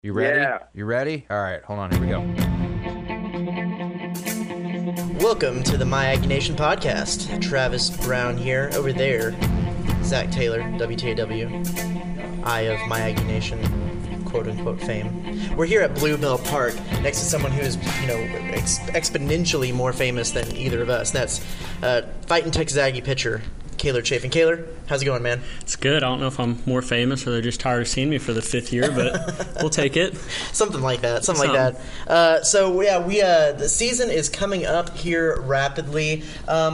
You ready? Yeah. You ready? All right, hold on. Here we go. Welcome to the My Aggie Nation podcast. Travis Brown here. Over there, Zach Taylor, WTAW, eye of My Aggie Nation, quote-unquote fame. We're here at Bluebell Park next to someone who is, exponentially more famous than either of us. That's Fighting Texas Aggie pitcher, Kaylor Chafin. Kaylor, how's it going, man? It's good. I don't know if I'm more famous or they're just tired of seeing me for the fifth year, but we'll take it. Something like that. The season is coming up here rapidly.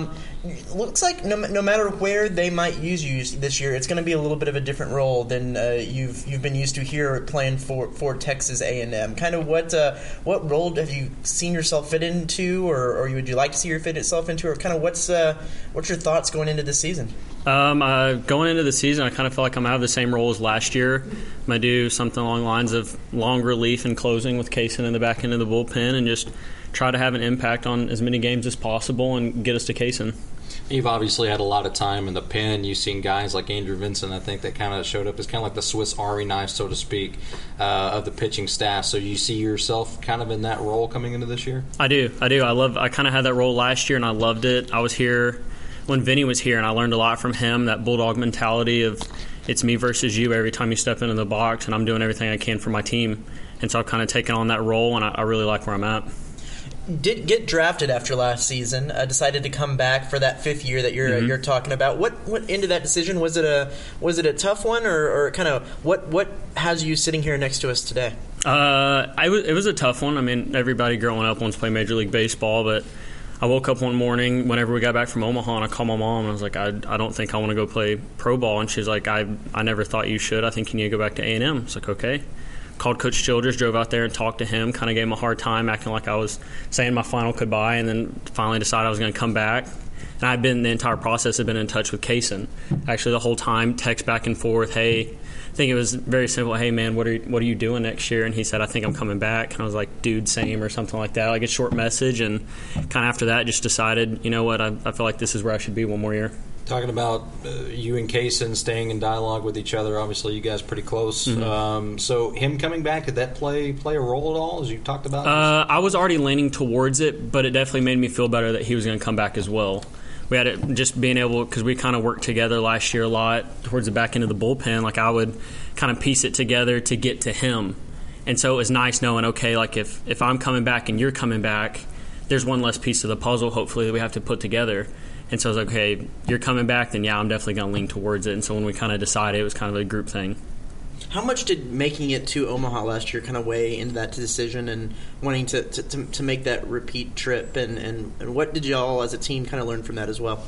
Looks like no matter where they might use you this year, it's going to be a little bit of a different role than you've been used to here playing for Texas A&M. Kind of what role have you seen yourself fit into, or would you like to see yourself into, or kind of what's your thoughts going into this season? Going into the season, I kind of feel like I'm out of the same role as last year. I'm going to do something along the lines of long relief and closing with Kaysen in the back end of the bullpen and just try to have an impact on as many games as possible and get us to Kaysen. You've obviously had a lot of time in the pen. You've seen guys like Andrew Vincent, I think, that kind of showed up as kind of like the Swiss Army knife, so to speak, of the pitching staff. So you see yourself kind of in that role coming into this year? I do. I kind of had that role last year, and I loved it. I was here when Vinny was here, and I learned a lot from him, that bulldog mentality of it's me versus you every time you step into the box, and I'm doing everything I can for my team. And so I've kind of taken on that role, and I really like where I'm at. Did get drafted after last season, decided to come back for that fifth year that you're talking about. What went into that decision? Was it a tough one, or kind of what has you sitting here next to us today? It was a tough one. I mean, everybody growing up wants to play Major League Baseball, but I woke up one morning whenever we got back from Omaha, and I called my mom, and I was like, I don't think I want to go play pro ball. And she's like, I never thought you should. I think you need to go back to A&M. It's like, okay. Called Coach Childress, drove out there and talked to him, kind of gave him a hard time, acting like I was saying my final goodbye, and then finally decided I was going to come back. And I've been, the entire process, I've been in touch with Kaysen. Actually, the whole time, text back and forth, hey, I think it was very simple, hey, man, what are you doing next year? And he said, I think I'm coming back. And I was like, dude, same, or something like that, like a short message. And kind of after that, just decided, you know what, I feel like this is where I should be one more year. Talking about you and Kaysen staying in dialogue with each other, obviously you guys are pretty close. Mm-hmm. So him coming back, did that play a role at all, as you talked about? I was already leaning towards it, but it definitely made me feel better that he was going to come back as well. We had it just being able, because we kind of worked together last year a lot towards the back end of the bullpen. Like I would kind of piece it together to get to him. And so it was nice knowing, okay, like if I'm coming back and you're coming back, there's one less piece of the puzzle, hopefully, that we have to put together. And so I was like, okay, you're coming back, then yeah, I'm definitely going to lean towards it. And so when we kind of decided, it was kind of a group thing. How much did making it to Omaha last year kind of weigh into that decision and wanting to make that repeat trip? And what did y'all as a team kind of learn from that as well?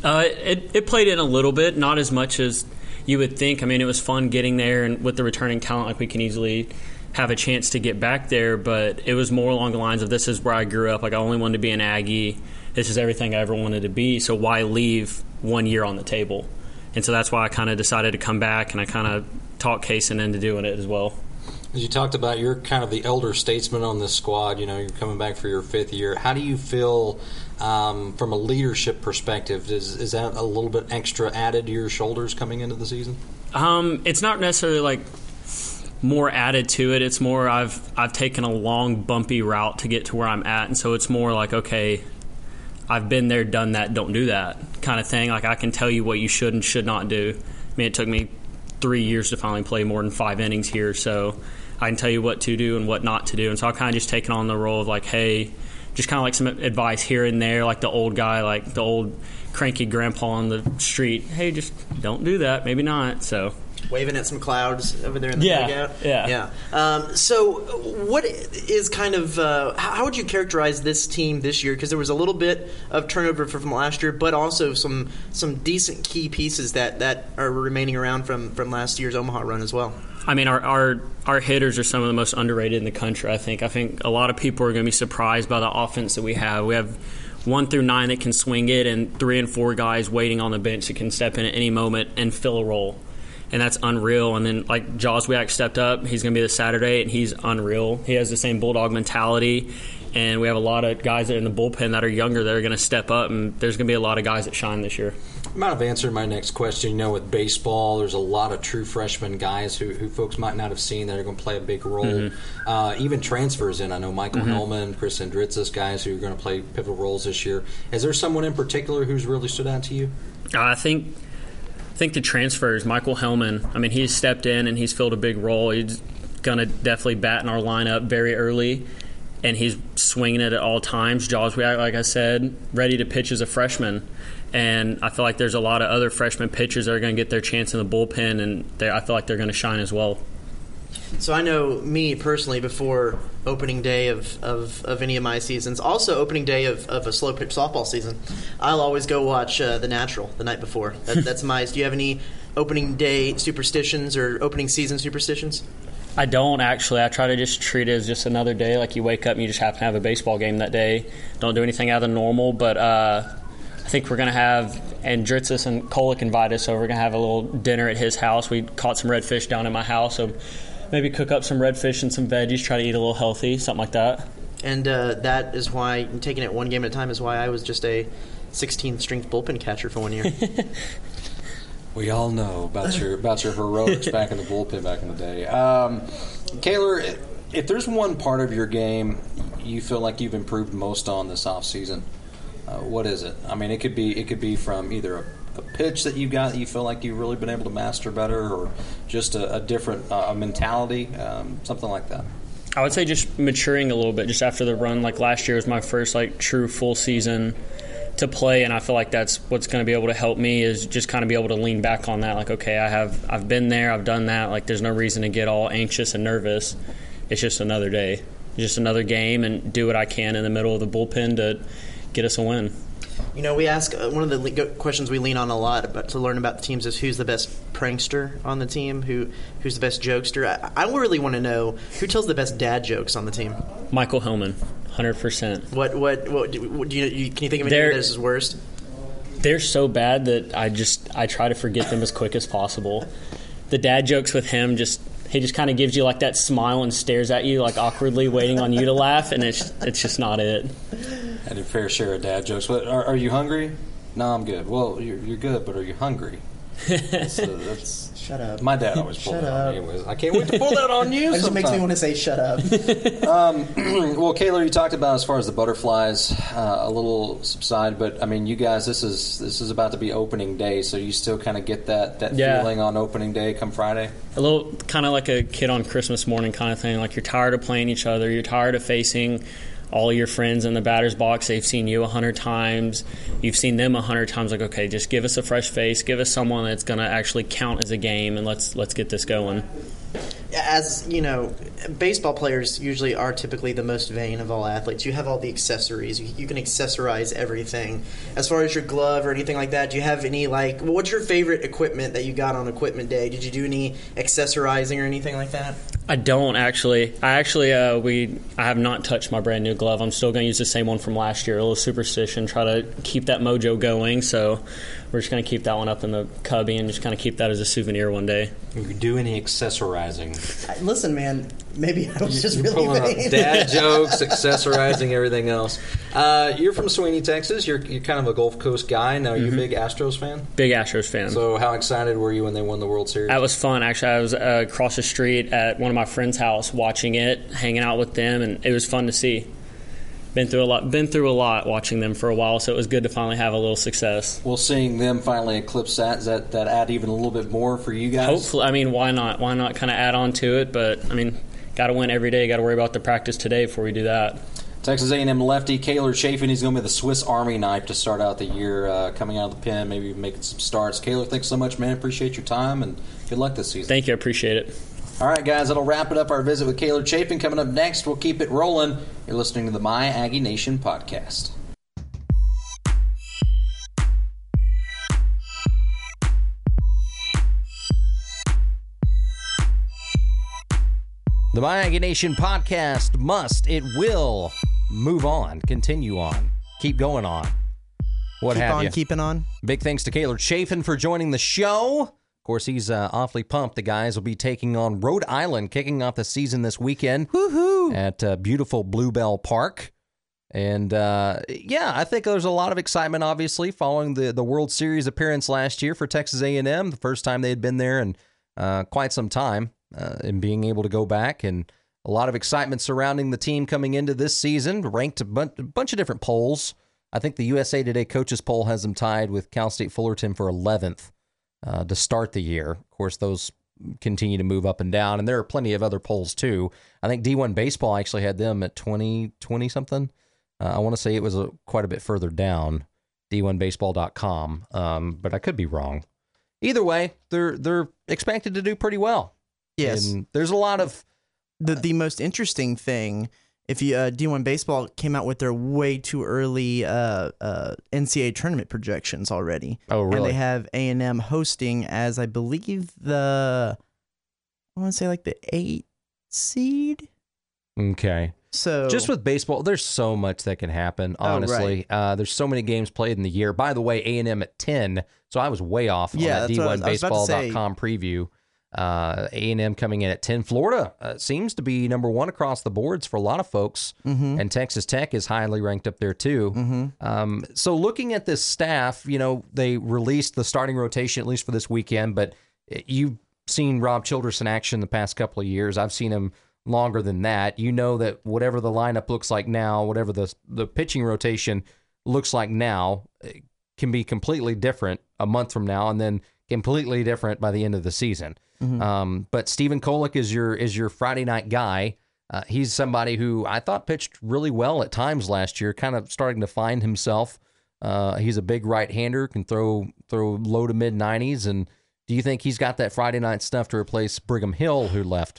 It played in a little bit, not as much as you would think. I mean, it was fun getting there, and with the returning talent, like we can easily have a chance to get back there. But it was more along the lines of, this is where I grew up. Like I only wanted to be an Aggie. This is everything I ever wanted to be, so why leave 1 year on the table? And so that's why I kind of decided to come back, and I kind of talked Kaysen into doing it as well. As you talked about, you're kind of the elder statesman on this squad. You know, you're coming back for your fifth year. How do you feel from a leadership perspective? Is that a little bit extra added to your shoulders coming into the season? It's not necessarily like more added to it. It's more I've taken a long, bumpy route to get to where I'm at, and so it's more like, okay, I've been there, done that, don't do that kind of thing. Like I can tell you what you should and should not do. I mean, it took me 3 years to finally play more than 5 innings here, so I can tell you what to do and what not to do. And so I've kind of just taken on the role of like, hey, just kind of like some advice here and there, like the old guy, like the old cranky grandpa on the street. Hey, just don't do that. Maybe not. So waving at some clouds over there in the dugout. Yeah. So what is kind of how would you characterize this team this year? Because there was a little bit of turnover from last year, but also some decent key pieces that are remaining around from last year's Omaha run as well. I mean, our hitters are some of the most underrated in the country, I think. I think a lot of people are going to be surprised by the offense that we have. We have 1 through 9 that can swing it, and 3 and 4 guys waiting on the bench that can step in at any moment and fill a role. And that's unreal. And then, like, Joswiak stepped up. He's going to be this Saturday, and he's unreal. He has the same bulldog mentality. and we have a lot of guys that are in the bullpen that are younger that are going to step up, and there's going to be a lot of guys that shine this year. You might have answered my next question. You know, with baseball, there's a lot of true freshman guys who folks might not have seen that are going to play a big role. Even transfers in. I know Michael Hellman, Chris Andritzis, guys who are going to play pivotal roles this year. Is there someone in particular who's really stood out to you? I think the transfers, Michael Hellman, I mean, he's stepped in and he's filled a big role. He's going to definitely bat in our lineup very early, and he's swinging it at all times. Jaws, like I said, ready to pitch as a freshman. And I feel like there's a lot of other freshman pitchers that are going to get their chance in the bullpen, and I feel like they're going to shine as well. So I know me personally, before opening day of any of my seasons, also opening day of a slow pitch softball season, I'll always go watch The Natural the night before. That's my. Do you have any opening day superstitions or opening season superstitions? I don't, actually. I try to just treat it as just another day. Like, you wake up and you just happen to have a baseball game that day. Don't do anything out of the normal, but I think we're going to have Andritzis and Kolick invite us, so we're going to have a little dinner at his house. We caught some redfish down in my house, so maybe cook up some redfish and some veggies, try to eat a little healthy, something like that. And that is why, taking it one game at a time, is why I was just a 16th-string bullpen catcher for 1 year. We all know about your heroics back in the bullpen back in the day. Kaylor, if there's one part of your game you feel like you've improved most on this offseason, what is it? I mean, it could be from either a pitch that you've got that you feel like you've really been able to master better, or just a different mentality, something like that. I would say just maturing a little bit just after the run. Like, last year was my first true full season to play, and I feel like that's what's going to be able to help me, is just kind of be able to lean back on that. Like, okay, I've been there, I've done that. Like, there's no reason to get all anxious and nervous. It's just another day, just another game, and do what I can in the middle of the bullpen to get us a win. You know, we ask one of the questions we lean on a lot to learn about the teams is who's the best prankster on the team, who's the best jokester. I really want to know who tells the best dad jokes on the team. Michael Hellman, 100%. What do you can you think of anything that is his worst? They're so bad that I try to forget them as quick as possible. The dad jokes with him, he just kind of gives you like that smile and stares at you like awkwardly, waiting on you to laugh, and it's just not it. I had a fair share of dad jokes. But are you hungry? No, I'm good. Well, you're good, but are you hungry? Shut up. My dad always pulled that on me. Anyways, I can't wait to pull that on you. It just makes me want to say shut up. Well, Kaylor, you talked about as far as the butterflies a little subside, but I mean, you guys, this is about to be opening day, so you still kind of get that feeling on opening day come Friday. A little kind of like a kid on Christmas morning kind of thing. Like, you're tired of playing each other. You're tired of facing all your friends in the batter's box. They've seen you 100 times. You've seen them 100 times. Like, okay, just give us a fresh face. Give us someone that's going to actually count as a game, and let's get this going. As you know, baseball players usually are typically the most vain of all athletes. You have all the accessories. You can accessorize everything. As far as your glove or anything like that, do you have any, what's your favorite equipment that you got on equipment day? Did you do any accessorizing or anything like that? I don't, actually. I have not touched my brand new glove. I'm still going to use the same one from last year. A little superstition, try to keep that mojo going. So we're just going to keep that one up in the cubby and just kind of keep that as a souvenir one day. You do any accessorizing? Listen, man, maybe I was just really vain. Dad jokes, accessorizing, everything else. You're from Sweeney, Texas. You're kind of a Gulf Coast guy. Now, are you a big Astros fan? Big Astros fan. So how excited were you when they won the World Series? That was fun. Actually, I was across the street at one of my friends' house watching it, hanging out with them, and it was fun to see. Been through a lot watching them for a while, so it was good to finally have a little success. Well, seeing them finally eclipse that, does that add even a little bit more for you guys? Hopefully. I mean, why not? Why not kind of add on to it? But, I mean, got to win every day. Got to worry about the practice today before we do that. Texas A&M lefty Kaylor Chafin, he's going to be the Swiss Army knife to start out the year, coming out of the pen, maybe making some starts. Kaylor, thanks so much, man. Appreciate your time, and good luck this season. Thank you. I appreciate it. All right, guys, that'll wrap it up, our visit with Kaylor Chafin. Coming up next, we'll keep it rolling. You're listening to the My Aggie Nation podcast. The My Aggie Nation podcast it will move on, continue on, keep going on. What have you? Keeping on. Big thanks to Kaylor Chafin for joining the show. Of course, he's awfully pumped. The guys will be taking on Rhode Island, kicking off the season this weekend. Woohoo! At beautiful Bluebell Park. And I think there's a lot of excitement, obviously, following the World Series appearance last year for Texas A&M, the first time they had been there in quite some time, and being able to go back, and a lot of excitement surrounding the team coming into this season, ranked a bunch of different polls. I think the USA Today coaches poll has them tied with Cal State Fullerton for 11th to start the year. Of course, those continue to move up and down, and there are plenty of other polls too. I think D1 Baseball actually had them at 20 something. I want to say it was quite a bit further down, d1baseball.com, but I could be wrong. Either way, they're expected to do pretty well. Yes. And there's a lot of the most interesting thing, if you D1 Baseball came out with their way too early NCAA tournament projections already. Oh, really? And they have A&M hosting as, I believe, I want to say like the 8th seed. Okay. So just with baseball, there's so much that can happen, honestly. There's so many games played in the year. By the way, A&M at 10, so I was way off on that D1baseball.com preview. A&M coming in at 10. Florida seems to be number one across the boards for a lot of folks, and Texas Tech is highly ranked up there too. So looking at this staff, they released the starting rotation at least for this weekend, but you've seen Rob Childress in action the past couple of years. I've seen him longer than that. You know that whatever the lineup looks like now, whatever the pitching rotation looks like now, it can be completely different a month from now, and then completely different by the end of the season. But Stephen Kolek is your Friday night guy. He's somebody who I thought pitched really well at times last year, kind of starting to find himself. He's a big right-hander, can throw low to mid 90s. And do you think he's got that Friday night stuff to replace Brigham Hill, who left?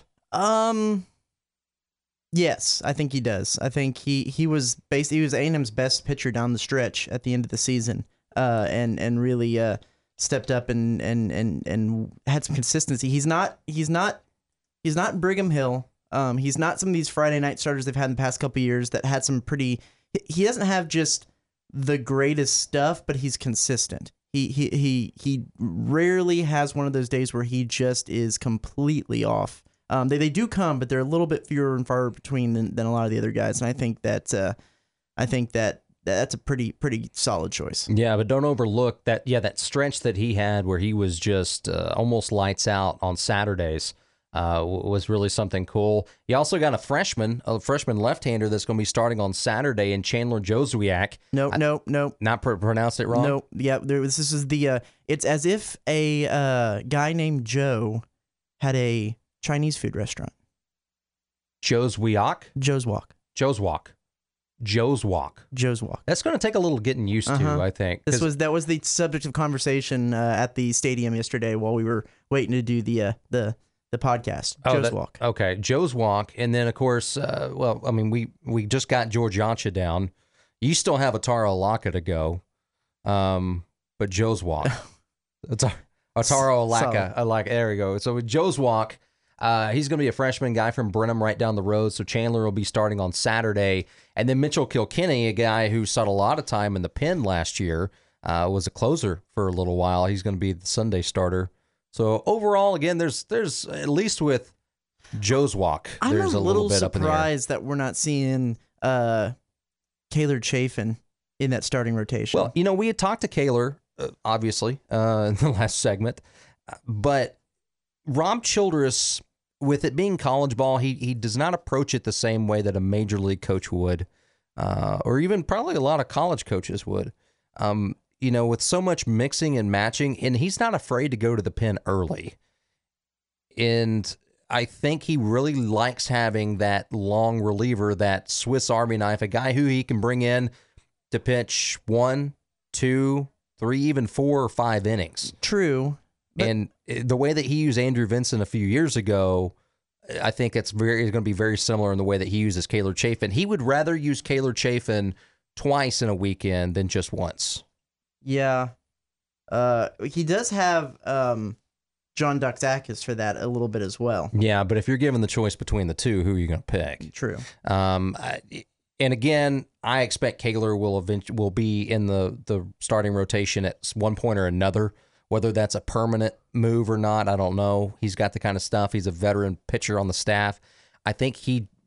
Yes, I think he does. I think he was A&M's best pitcher down the stretch at the end of the season, and really stepped up and had some consistency. He's not Brigham Hill. He's not some of these Friday night starters they've had in the past couple of years that had some pretty. He doesn't have just the greatest stuff, but he's consistent. He rarely has one of those days where he just is completely off. They do come, but they're a little bit fewer and far between than a lot of the other guys. And I think that that's a pretty solid choice. Yeah, but don't overlook that stretch that he had where he was just almost lights out on Saturdays was really something cool. He also got a freshman left-hander that's going to be starting on Saturday in Chandler Joswiak. Nope. Not pronounced it wrong? Nope. Yeah, this is the it's as if a guy named Joe had a Chinese food restaurant. Joswiak? Joswalk. That's going to take a little getting used to, I think. That was the subject of conversation at the stadium yesterday while we were waiting to do the podcast. Joswalk. Okay, Joswalk, and then of course, we just got George Yancha down. You still have Atara Alaka to go, but Joswalk. It's Atara Alaka. There we go. So with Joswalk. He's going to be a freshman guy from Brenham right down the road, so Chandler will be starting on Saturday. And then Mitchell Kilkenny, a guy who saw a lot of time in the pen last year, was a closer for a little while. He's going to be the Sunday starter. So overall, again, there's at least with Joswalk, there's a little bit up in the air. I'm a little surprised that we're not seeing Kaylor Chafin in that starting rotation. Well, we had talked to Kaylor, obviously, in the last segment, but Rob Childress, with it being college ball, he does not approach it the same way that a major league coach would, or even probably a lot of college coaches would. With so much mixing and matching, and he's not afraid to go to the pen early. And I think he really likes having that long reliever, that Swiss Army knife, a guy who he can bring in to pitch 1, 2, 3, even 4 or 5 innings. True. And the way that he used Andrew Vincent a few years ago, I think it's going to be very similar in the way that he uses Kaylor Chafin. He would rather use Kaylor Chafin twice in a weekend than just once. Yeah. He does have John Doxakis for that a little bit as well. Yeah, but if you're given the choice between the two, who are you going to pick? True. And again, I expect Kaylor will be in the starting rotation at one point or another. Whether that's a permanent move or not, I don't know. He's got the kind of stuff. He's a veteran pitcher on the staff. I think he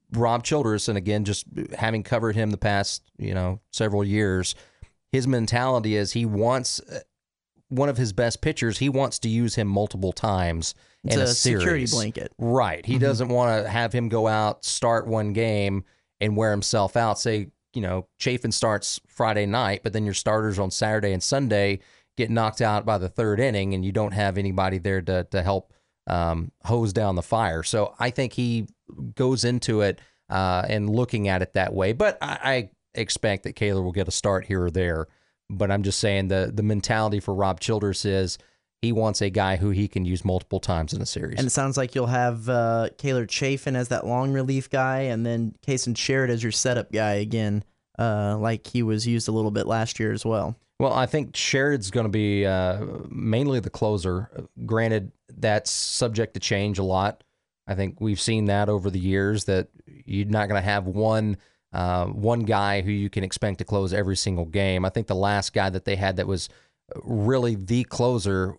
Rob Childress, and again, just having covered him the past, several years, his mentality is he wants one of his best pitchers. He wants to use him multiple times in a series. Security blanket. Right. He doesn't want to have him go out, start one game, and wear himself out. Say, Chafin starts Friday night, but then your starters on Saturday and Sunday get knocked out by the third inning, and you don't have anybody there to help hose down the fire. So I think he goes into it and looking at it that way. But I expect that Kaler will get a start here or there. But I'm just saying the mentality for Rob Childress is he wants a guy who he can use multiple times in a series. And it sounds like you'll have Kaler Chafin as that long relief guy, and then Kason Sherritt as your setup guy again, like he was used a little bit last year as well. Well, I think Sherritt's going to be mainly the closer. Granted, that's subject to change a lot. I think we've seen that over the years, that you're not going to have one guy who you can expect to close every single game. I think the last guy that they had that was really the closer,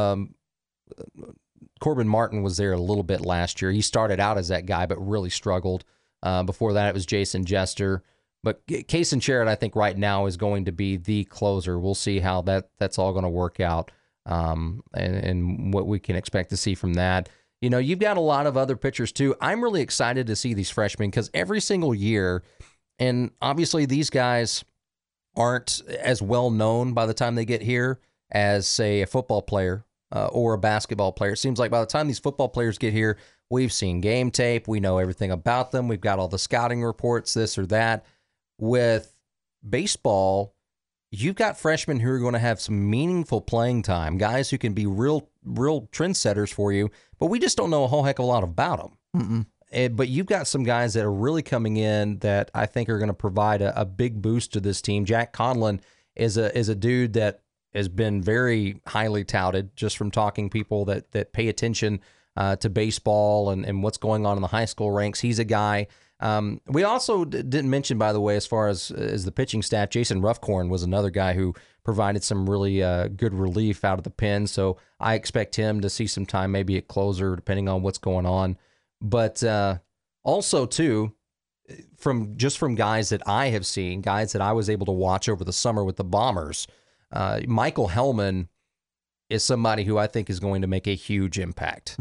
Corbin Martin was there a little bit last year. He started out as that guy, but really struggled. Before that, it was Jason Jester. But Kason Sherritt, I think right now is going to be the closer. We'll see how that's all going to work out, and what we can expect to see from that. You've got a lot of other pitchers too. I'm really excited to see these freshmen because every single year, and obviously these guys aren't as well known by the time they get here as, say, a football player or a basketball player. It seems like by the time these football players get here, we've seen game tape. We know everything about them. We've got all the scouting reports, this or that. With baseball, you've got freshmen who are going to have some meaningful playing time, guys who can be real trendsetters for you, but we just don't know a whole heck of a lot about them. But you've got some guys that are really coming in that I think are going to provide a big boost to this team. Jack Conlon is a dude that has been very highly touted just from talking people that pay attention to baseball and what's going on in the high school ranks. He's a guy. We also didn't mention, by the way, as far as the pitching staff, Jason Ruffcorn was another guy who provided some really good relief out of the pen. So I expect him to see some time, maybe at closer, depending on what's going on. But also, too, from guys that I have seen, guys that I was able to watch over the summer with the Bombers, Michael Hellman is somebody who I think is going to make a huge impact.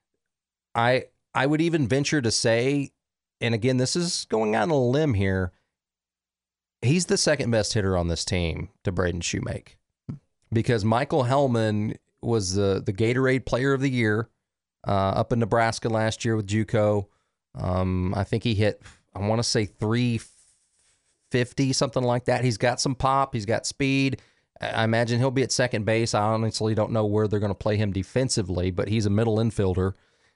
I would even venture to say, and again, this is going out on a limb here, he's the second best hitter on this team to Braden Shoemake, because Michael Hellman was the Gatorade Player of the Year up in Nebraska last year with JUCO. I think he hit, I want to say 350, something like that. He's got some pop. He's got speed. I imagine he'll be at second base. I honestly don't know where they're going to play him defensively, but he's a middle infielder.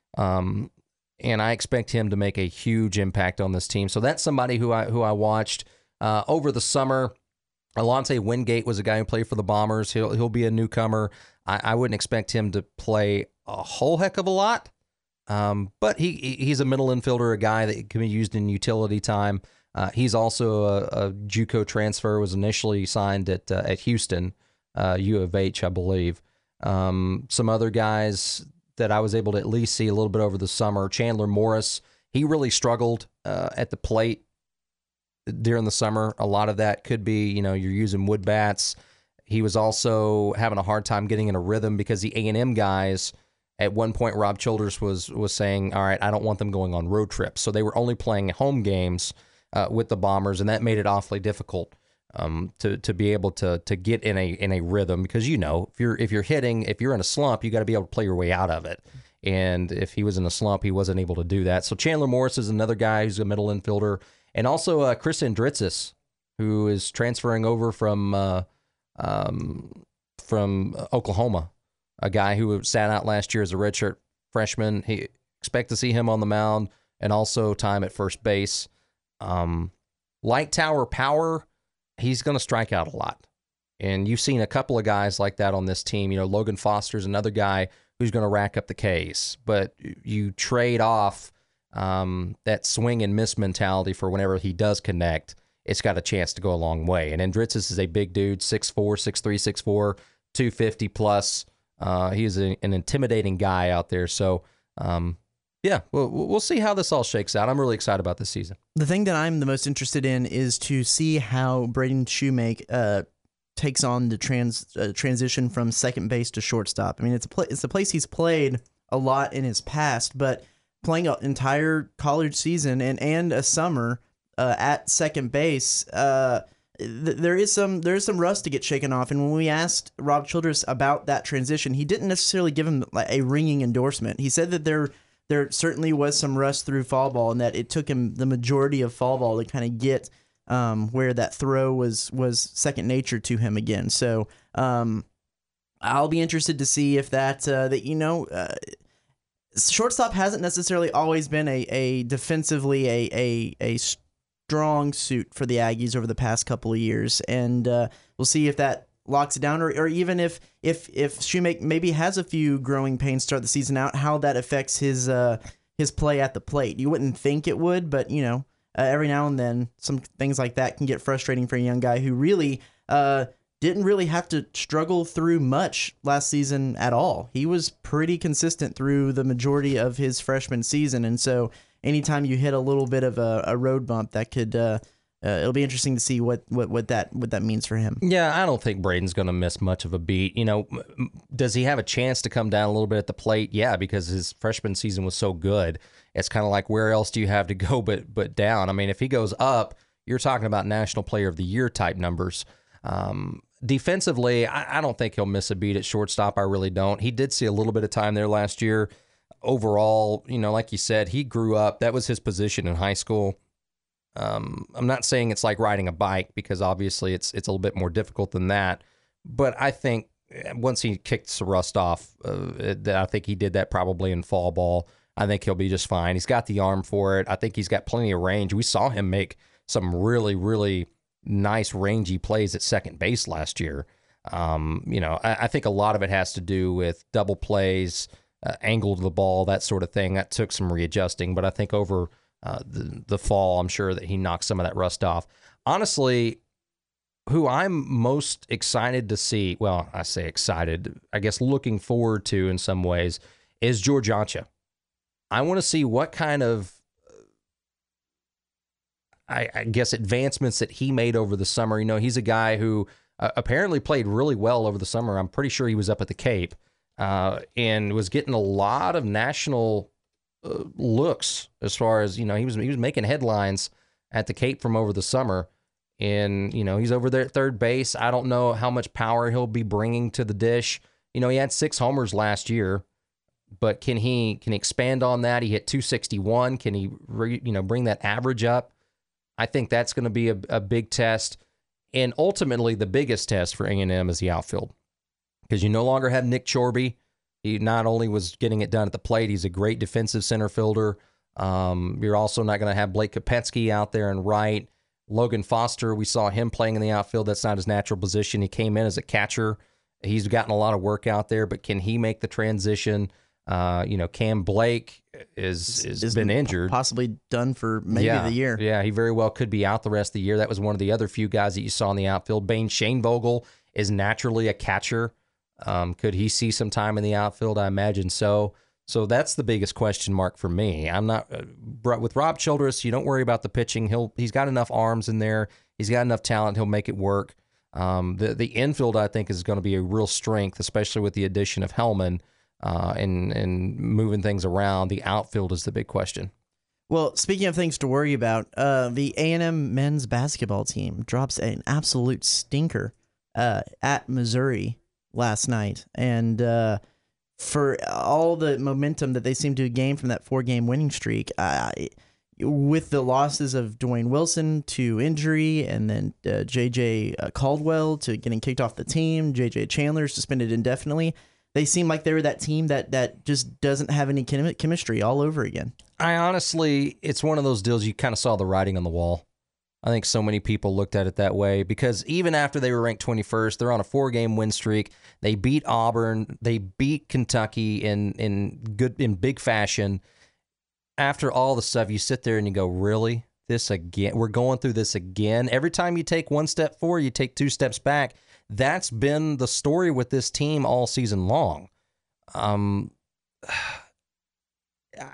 And I expect him to make a huge impact on this team. So that's somebody who I watched over the summer. Alontae Wingate was a guy who played for the Bombers. He'll be a newcomer. I wouldn't expect him to play a whole heck of a lot, but he's a middle infielder, a guy that can be used in utility time. He's also a JUCO transfer, was initially signed at Houston, U of H, I believe. Some other guys that I was able to at least see a little bit over the summer. Chandler Morris, he really struggled at the plate during the summer. A lot of that could be, you're using wood bats. He was also having a hard time getting in a rhythm because the A&M guys, at one point, Rob Childress was saying, all right, I don't want them going on road trips. So they were only playing home games with the Bombers, and that made it awfully difficult to be able to get in a rhythm, because if you're hitting, if you're in a slump, you got to be able to play your way out of it. And if he was in a slump, he wasn't able to do that. So Chandler Morris is another guy who's a middle infielder, and also Chris Andritsis, who is transferring over from Oklahoma, a guy who sat out last year as a redshirt freshman. He expect to see him on the mound and also time at first base. Light tower power, he's going to strike out a lot. And you've seen a couple of guys like that on this team. Logan Foster's another guy who's going to rack up the Ks. But you trade off that swing and miss mentality for whenever he does connect, it's got a chance to go a long way. And Andritsis is a big dude, 6'4", 6'3", 6'4", 250 plus. He is an intimidating guy out there. So Yeah, we'll see how this all shakes out. I'm really excited about this season. The thing that I'm the most interested in is to see how Braden Shoemake takes on the transition from second base to shortstop. I mean, it's a place he's played a lot in his past, but playing an entire college season and a summer at second base, there is some rust to get shaken off. And when we asked Rob Childress about that transition, he didn't necessarily give him a ringing endorsement. He said that there certainly was some rust through fall ball, and that it took him the majority of fall ball to kind of get where that throw was second nature to him again. So I'll be interested to see if shortstop hasn't necessarily always been a defensively a strong suit for the Aggies over the past couple of years, and we'll see if that locks it down, or even if Shoemake maybe has a few growing pains start the season out, how that affects his play at the plate. You wouldn't think it would, but every now and then some things like that can get frustrating for a young guy who really didn't really have to struggle through much last season at all. He was pretty consistent through the majority of his freshman season, and so anytime you hit a little bit of a road bump, that could it'll be interesting to see what that means for him. Yeah, I don't think Braden's going to miss much of a beat. Does he have a chance to come down a little bit at the plate? Yeah, because his freshman season was so good. It's kind of like, where else do you have to go but down? I mean, if he goes up, you're talking about National Player of the Year type numbers. Defensively, I don't think he'll miss a beat at shortstop. I really don't. He did see a little bit of time there last year. Overall, like you said, he grew up. That was his position in high school. I'm not saying it's like riding a bike, because obviously it's a little bit more difficult than that. But I think once he kicked the rust off, I think he did that probably in fall ball. I think he'll be just fine. He's got the arm for it. I think he's got plenty of range. We saw him make some really, really nice rangy plays at second base last year. I think a lot of it has to do with double plays, angle of the ball, that sort of thing. That took some readjusting, but I think over the fall, I'm sure that he knocked some of that rust off. Honestly, who I'm most excited to see, well, I say excited, I guess looking forward to in some ways, is George Ancha. I want to see what kind of, I guess, advancements that he made over the summer. He's a guy who apparently played really well over the summer. I'm pretty sure he was up at the Cape and was getting a lot of national looks, as far as, he was making headlines at the Cape from over the summer. And, he's over there at third base. I don't know how much power he'll be bringing to the dish. He had 6 homers last year, but can he expand on that? He hit 261. Can he, bring that average up? I think that's going to be a big test. And ultimately, the biggest test for A&M is the outfield, because you no longer have Nick Chorby. He not only was getting it done at the plate, he's a great defensive center fielder. You're also not going to have Blake Kopetsky out there and right. Logan Foster, we saw him playing in the outfield. That's not his natural position. He came in as a catcher. He's gotten a lot of work out there, but can he make the transition? Cam Blake is been injured. Possibly done for maybe the year. Yeah, he very well could be out the rest of the year. That was one of the other few guys that you saw in the outfield. Shane Vogel is naturally a catcher. Could he see some time in the outfield? I imagine so. So that's the biggest question mark for me. I'm not with Rob Childress. You don't worry about the pitching. He's got enough arms in there. He's got enough talent. He'll make it work. The infield, I think, is going to be a real strength, especially with the addition of Hellman and moving things around. The outfield is the big question. Well, speaking of things to worry about, the A&M men's basketball team drops an absolute stinker at Missouri last night, and for all the momentum that they seem to gain from that 4-game winning streak, with the losses of Dwayne Wilson to injury, and then J.J. Caldwell to getting kicked off the team, J.J. Chandler suspended indefinitely, they seem like they were that team that just doesn't have any chemistry all over again. It's one of those deals you kind of saw the writing on the wall. I think so many people looked at it that way, because even after they were ranked 21st, they're on a 4-game win streak. They beat Auburn. They beat Kentucky in big fashion. After all the stuff, you sit there and you go, really? This again? We're going through this again? Every time you take 1 step forward, you take 2 steps back. That's been the story with this team all season long.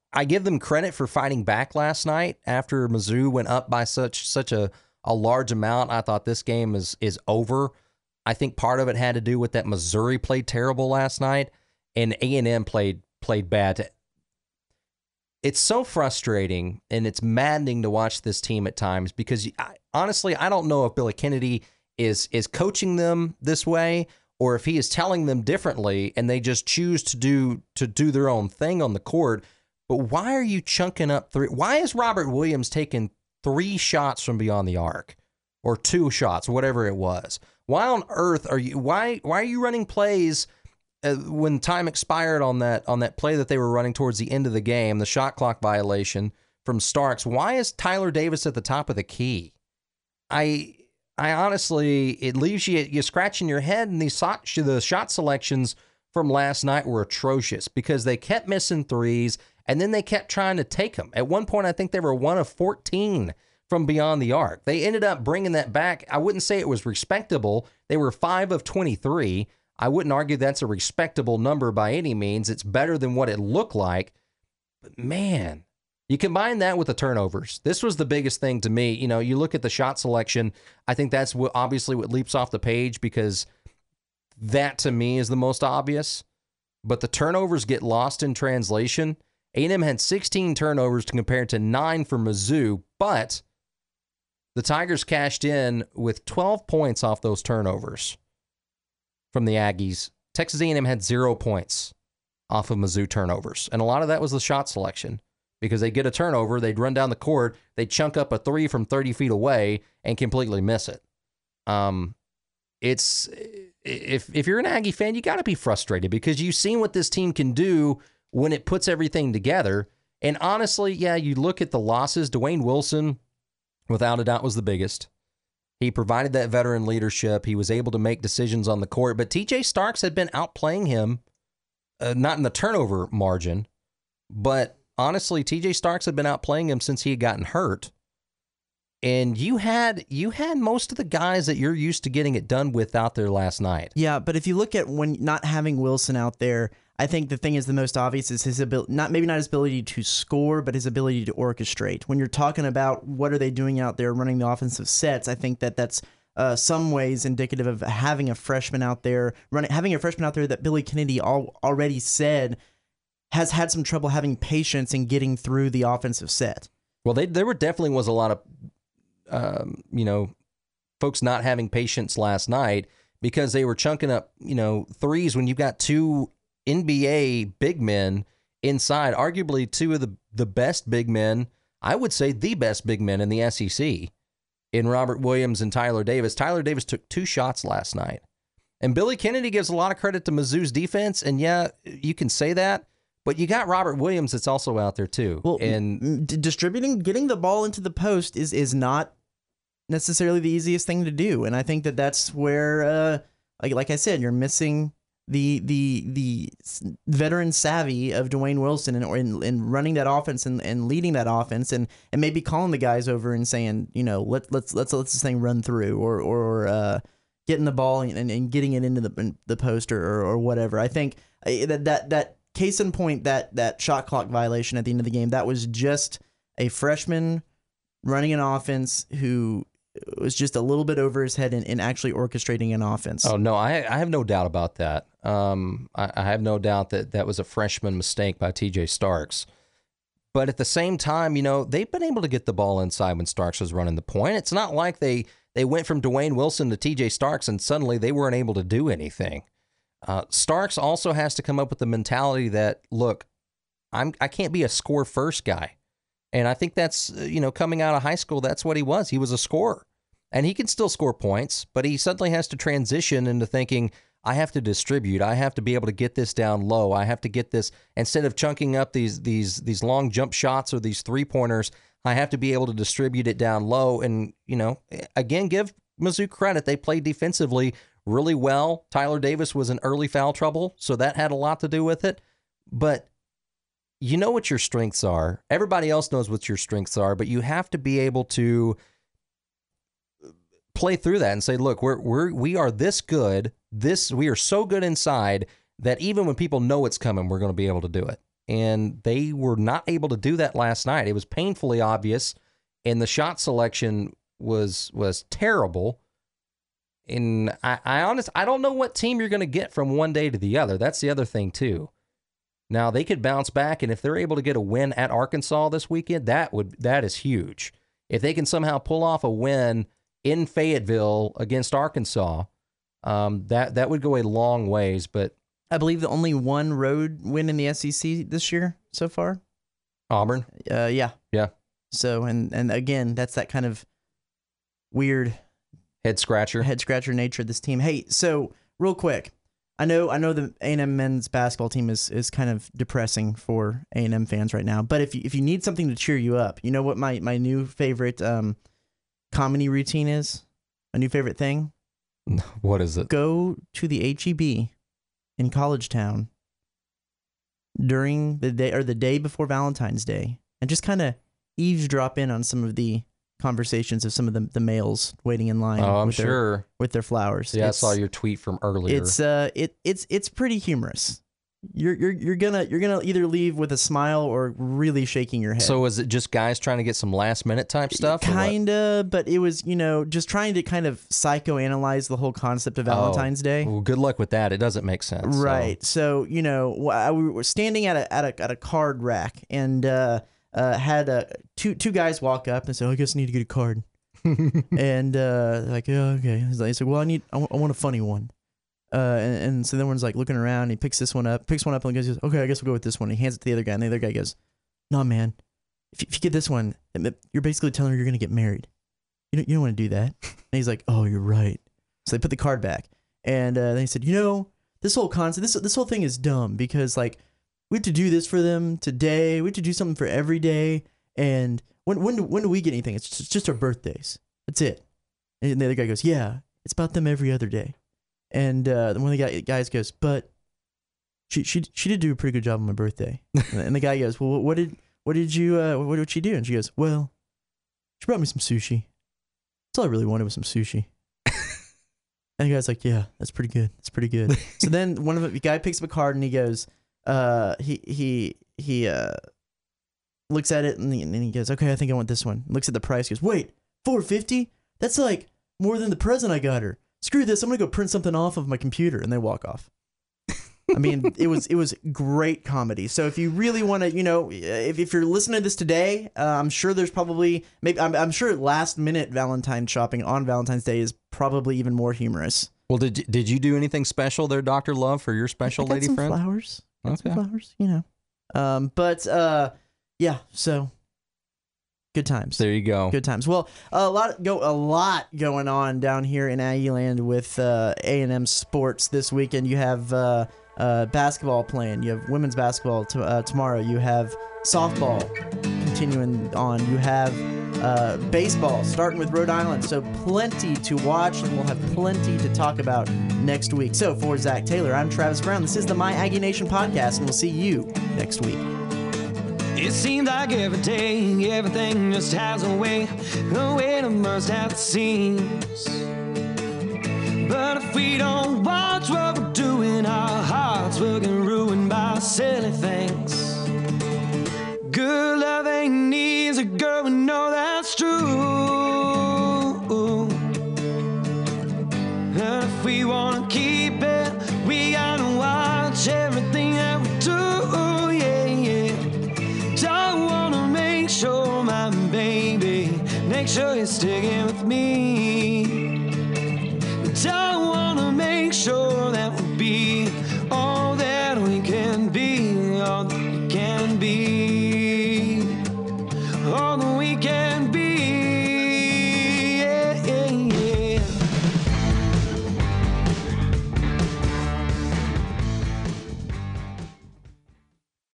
I give them credit for fighting back last night after Mizzou went up by such a large amount. I thought this game is over. I think part of it had to do with that Missouri played terrible last night, and A&M played bad. It's so frustrating, and it's maddening to watch this team at times because, honestly, I don't know if Billy Kennedy is coaching them this way or if he is telling them differently and they just choose to do their own thing on the court. But why are you chunking up three? Why is Robert Williams taking 3 shots from beyond the arc or 2 shots, whatever it was? Why on earth are you? Why are you running plays when time expired on that play that they were running towards the end of the game, the shot clock violation from Starks? Why is Tyler Davis at the top of the key? I honestly, it leaves you scratching your head, and the shot selections from last night were atrocious because they kept missing threes, and then they kept trying to take them. At one point, I think they were 1 of 14 from beyond the arc. They ended up bringing that back. I wouldn't say it was respectable. They were 5 of 23. I wouldn't argue that's a respectable number by any means. It's better than what it looked like. But man, you combine that with the turnovers. This was the biggest thing to me. You look at the shot selection. I think that's obviously what leaps off the page because that to me is the most obvious. But the turnovers get lost in translation. A&M had 16 turnovers to compare to 9 for Mizzou, but the Tigers cashed in with 12 points off those turnovers from the Aggies. Texas A&M had 0 points off of Mizzou turnovers, and a lot of that was the shot selection because they get a turnover, they'd run down the court, they'd chunk up a 3 from 30 feet away and completely miss it. It's if you're an Aggie fan, you got to be frustrated because you've seen what this team can do when it puts everything together. And honestly, yeah, you look at the losses. Dwayne Wilson, without a doubt, was the biggest. He provided that veteran leadership. He was able to make decisions on the court. But TJ Starks had been outplaying him, not in the turnover margin, but honestly, TJ Starks had been outplaying him since he had gotten hurt. And you had most of the guys that you're used to getting it done with out there last night. Yeah, but if you look at when not having Wilson out there, I think the thing is the most obvious is his ability, not his ability to score, but his ability to orchestrate. When you're talking about what are they doing out there running the offensive sets, I think that's some ways indicative of having a freshman out there that Billy Kennedy already said has had some trouble having patience in getting through the offensive set. Well, there definitely was a lot of folks not having patience last night because they were chunking up, threes when you've got 2 NBA big men inside, arguably 2 of the best big men, I would say the best big men in the SEC, in Robert Williams and Tyler Davis. Tyler Davis took 2 shots last night. And Billy Kennedy gives a lot of credit to Mizzou's defense, and yeah, you can say that, but you got Robert Williams that's also out there too. Well, and getting the ball into the post is not necessarily the easiest thing to do, and I think that's where, like I said, you're missing the veteran savvy of Dwayne Wilson in running that offense and leading that offense and maybe calling the guys over and saying, let's this thing run through or getting the ball and getting it into the post or whatever. I think that case in point, that shot clock violation at the end of the game, that was just a freshman running an offense who was just a little bit over his head in actually orchestrating an offense. Oh, no, I have no doubt about that. I have no doubt that was a freshman mistake by TJ Starks. But at the same time, they've been able to get the ball inside when Starks was running the point. It's not like they went from Dwayne Wilson to TJ Starks and suddenly they weren't able to do anything. Starks also has to come up with the mentality that, look, I can't be a score first guy. And I think that's, coming out of high school, that's what he was. He was a scorer. And he can still score points, but he suddenly has to transition into thinking, I have to distribute. I have to be able to get this down low. I have to get this, instead of chunking up these long jump shots or these 3-pointers, I have to be able to distribute it down low. And, again, give Mizzou credit. They played defensively really well. Tyler Davis was in early foul trouble, so that had a lot to do with it. But you know what your strengths are. Everybody else knows what your strengths are, but you have to be able to play through that and say, look, we are this good. We are so good inside that even when people know it's coming, we're going to be able to do it. and they were not able to do that last night. It was painfully obvious, and the shot selection was terrible. And I don't know what team you're going to get from one day to the other. That's the other thing too. Now they could bounce back, and if they're able to get a win at Arkansas this weekend, that is huge. If they can somehow pull off a win in Fayetteville against Arkansas, that would go a long ways. But I believe the only one road win in the SEC this year so far. Auburn. Yeah. So and again, that's that kind of weird head scratcher nature of this team. Hey, so real quick, I know the A&M men's basketball team is kind of depressing for A&M fans right now. But if you need something to cheer you up, you know what my new favorite comedy routine is? My new favorite thing? What is it? Go to the HEB in College Town during the day before Valentine's Day and just kind of eavesdrop in on some of the conversations of some of the males waiting in line. Oh, I'm sure. With their flowers. Yeah, I saw your tweet from earlier. It's pretty humorous. You're gonna either leave with a smile or really shaking your head. So is it just guys trying to get some last minute type stuff? Kinda, but it was just trying to kind of psychoanalyze the whole concept of Valentine's Day. Well, good luck with that. It doesn't make sense. Right. So we were standing at a card rack and had two guys walk up and say, "Oh, I guess I need to get a card." And like, "Yeah, okay." He's like, "Well, I want a funny one." And so then one's like looking around. He picks one up and goes, "Okay, I guess we'll go with this one." And he hands it to the other guy, and the other guy goes, "No, man, if you get this one, you're basically telling her you're gonna get married. You don't want to do that." And he's like, "Oh, you're right." So they put the card back, and then he said, "This whole concept, this whole thing is dumb because like we have to do this for them today. We have to do something for every day. And when do we get anything? It's just our birthdays. That's it." And the other guy goes, "Yeah, it's about them every other day." And one of the guys goes, "But she did do a pretty good job on my birthday." And the guy goes, "Well, what did she do?" And she goes, "Well, she brought me some sushi. That's all I really wanted was some sushi." And the guy's like, "Yeah, that's pretty good. That's pretty good." So then the guy picks up a card and he goes, he looks at it and he goes, "Okay, I think I want this one." Looks at the price, goes, "Wait, $4.50? That's like more than the present I got her. Screw this, I'm gonna go print something off of my computer," and they walk off. I mean, it was great comedy. So if you really want to, if you're listening to this today, I'm sure there's probably I'm sure last minute Valentine shopping on Valentine's Day is probably even more humorous. Well, did you do anything special there, Dr. Love, for your special lady friend? Flowers. Okay. Some flowers, yeah. So. Good times. There you go. Good times. Well, a lot going on down here in Aggieland with A&M sports this weekend. You have basketball playing. You have women's basketball tomorrow. You have softball continuing on. You have baseball starting with Rhode Island. So plenty to watch, and we'll have plenty to talk about next week. So for Zach Taylor, I'm Travis Brown. This is the My Aggie Nation podcast, and we'll see you next week. It seems like every day, everything just has a way to burst at the seams. But if we don't watch what we're doing, our hearts will get ruined by silly things. Good love ain't needs a girl, we know that's true. And if we wanna keep it, we gotta watch everything that we do. Sure, my baby, make sure you're sticking with me. Don't wanna make sure that